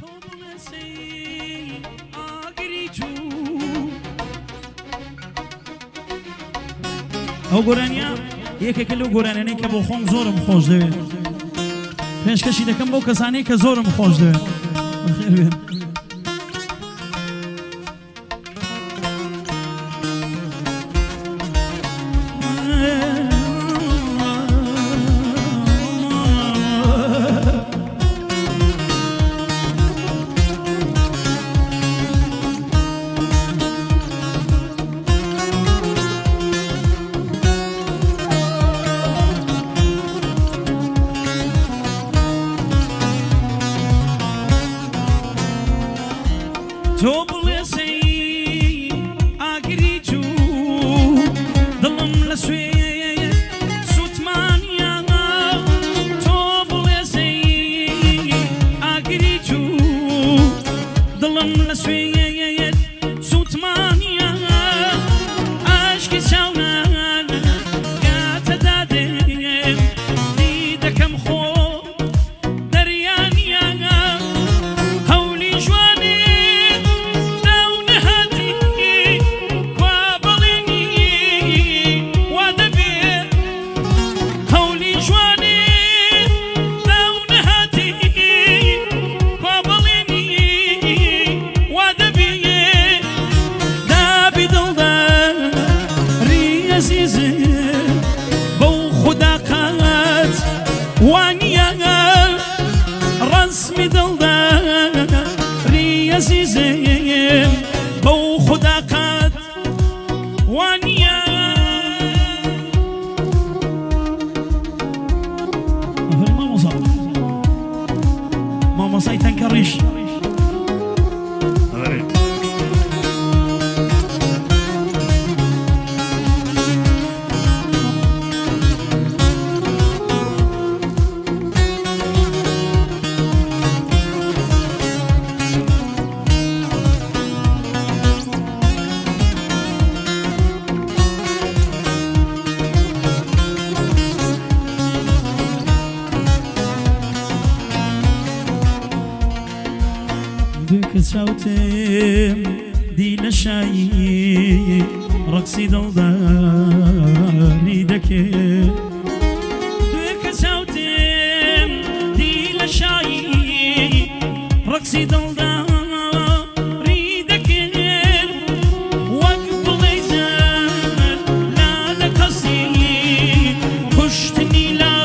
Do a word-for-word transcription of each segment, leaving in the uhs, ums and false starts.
ئەو گۆرانیە یەکێکە لەو گۆرانانەی کە بۆ خۆم زۆرم خۆش دەوێت پێشکەشی دەکەم بۆ کەسانەی کە زۆرم خۆش دەوێت بەخێر بێن تۆ بڵێسەی ئاگری جوو دڵم لە سوێ سوتمانیانە تۆ بڵێسەی ئاگری جوو دڵم لە سوێ سوتمانیانە ئاشکی چاونان گاتە دادێم دی دەکەم خۆ دەریانیانە هەولی جوانێ ڕسمی دڵدا ڕی عەزیزم بەو خودا قەت وانیە مامۆسا مامۆسای تەنکە ڕیش چاوتم دی لە شایی ڕەقسی دڵداری دەکرد دوێ کە چاوتم دی لە شایی ڕەقسی دڵداری دەکرد وەک بڵێ زەر لا لە کەسی کوشتنی لا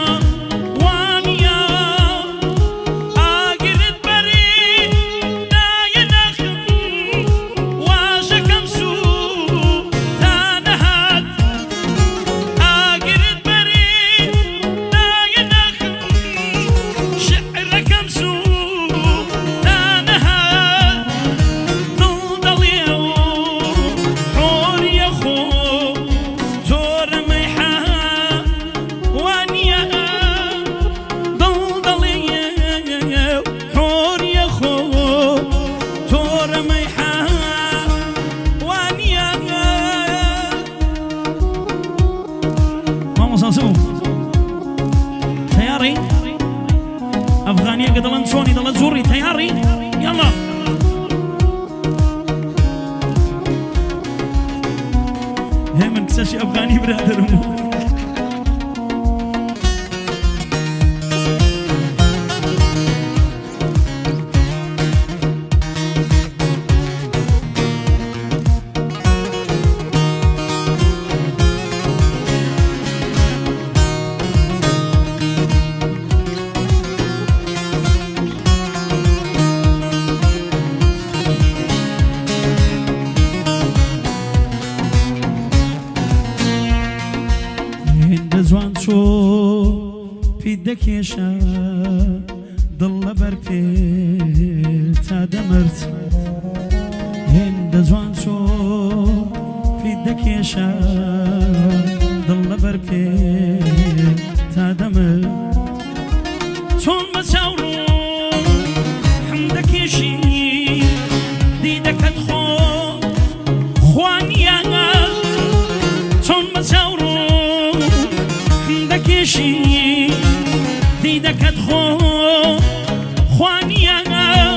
تياري أفغانية قدلن شوني دلت زوري تياري يلا هي من كساشي أفغاني برادر زوان شو پید دەکێشە دڵ لەبەر پێ تا دەمرد هێندە جوان شو پید دەکێشە دڵ لەبەر پێ تا دەمرد چۆن بە چاوڕۆ حەم دەکێشی دیدەکەت خۆ خوانیانە چۆن بە چاوڕۆ دەکێشی دیدەکەت خۆ خوانیانە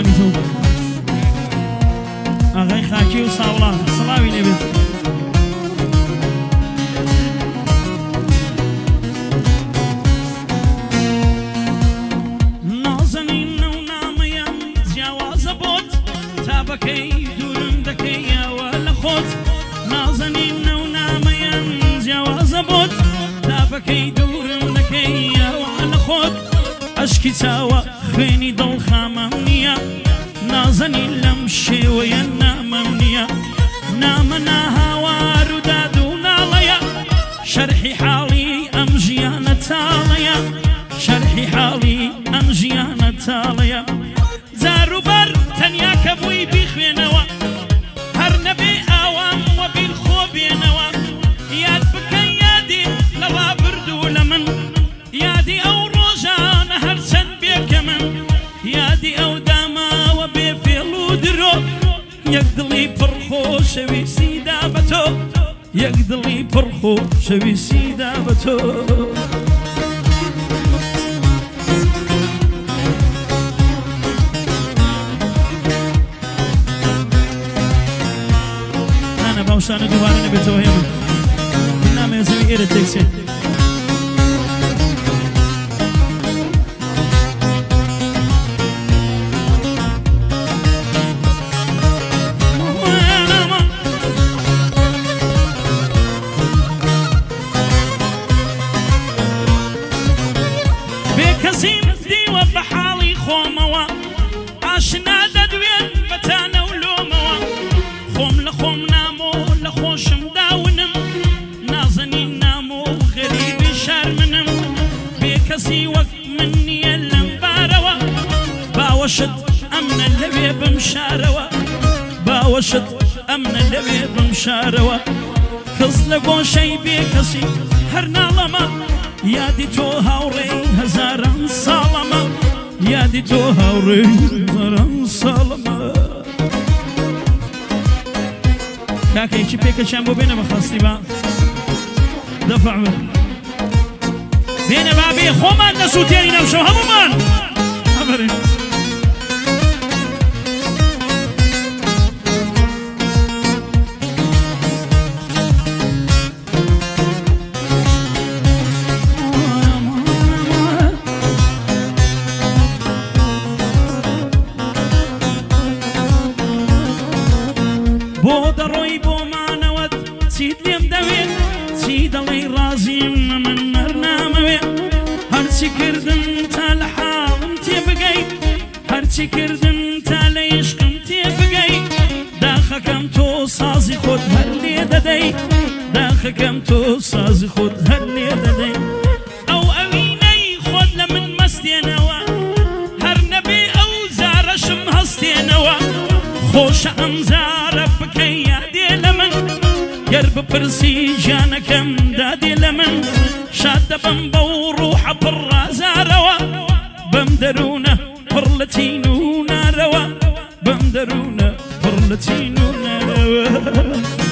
جوانی تو ئاغای خاکی و ساوڵان سڵاوی لێبێت نازەنینە و نامەیەم جیاوازە بۆت تا بەکەی دوورم دەکەیەوە لە خۆت نازەنینە و نامەیەم جیاوازە بۆت تا بەکەی دوورم دەکەیەوە لە خۆت ئەشکی چاوە خوێنی دڵ خامەم نییە نازەنی لەم شێوەیە نامەم نییە نامە ناهاوار و داد و ناڵەیە شەرحی حاڵی ئەم ژیانە تاڵەیە شەرحی حاڵی ئەم ژیانە تاڵەیە جاروبەر تەنیا کە بووی بیخوێنەوە هەر نەبێ ئاوام وە بیرخۆ بێنەوە یاد بکەن یادی لە ڕابردوو لە من یادی ئەو ڕۆژانە هەرچەند بێکە من یادی ئەو داماوە بێ فێڵ و درۆ یەک دڵی پڕخۆ شەویستیدا بە تۆ یەک دڵی پڕخۆ شەویستیدا بە تۆ نانە باوشانە دووبارە نەبێتەوە هێمن نامەیە زەوی ئێرە تێکسێ کەسیم دیوە بە حاڵی خۆمەوە ئاشنا دەدوێن بەتانە و لۆمەوە خۆم لە خۆم نامۆ لە خۆشم داونم نازەنی نامۆ غەریبی شارمنم بێ کەسی وەک من نییە لەم بارەوە باوەشت ئەمنە لەوێ بم شارەوە باوەشت ئەمنە لەوێ بم شارەوە کەس لە گۆشەی بێ کەسی هەر ناڵەمە یادی تۆ هاوڕێی هەزاران ساڵەمە یادی تۆ هاوڕێی هەزاران ساڵەمە کاکەیەکی پێکەچیان بۆ بێنە بەخاستی بە دەفع بە بێنە با بێ خۆمان دەسووتێنی نەوشەو هەمومان ئەبەرێن بۆ دەڕۆی بۆمانەوەت چیت لێم دەوێت چی دەڵێی ڕازیم من هەرنامەوێ هەرچی کردم تا لە حاڵم تێبگەیت هەرچی کردم تا لە عیشقم تێبگەیت داخەکەم تۆ سازی خۆت هەر لێ دەدەیت داخەکەم تۆ سازی خۆت هەر لێ دەدەیت ئەو ئەوینەی خۆت لە من مەستێنەوە هەر نەبێ ئەو زارەشم هەستێنەوە خۆشە ئەم زارە بکەی یادێ لە من گەر بپرسی ژیانەکەم دادێ لە من شاد دەبم بەو ڕوحە پڕ ڕازارەوە بەم دەروونە پڕ لە تین و نارەوە بەم دەروونە پڕ لە تین و نارەوە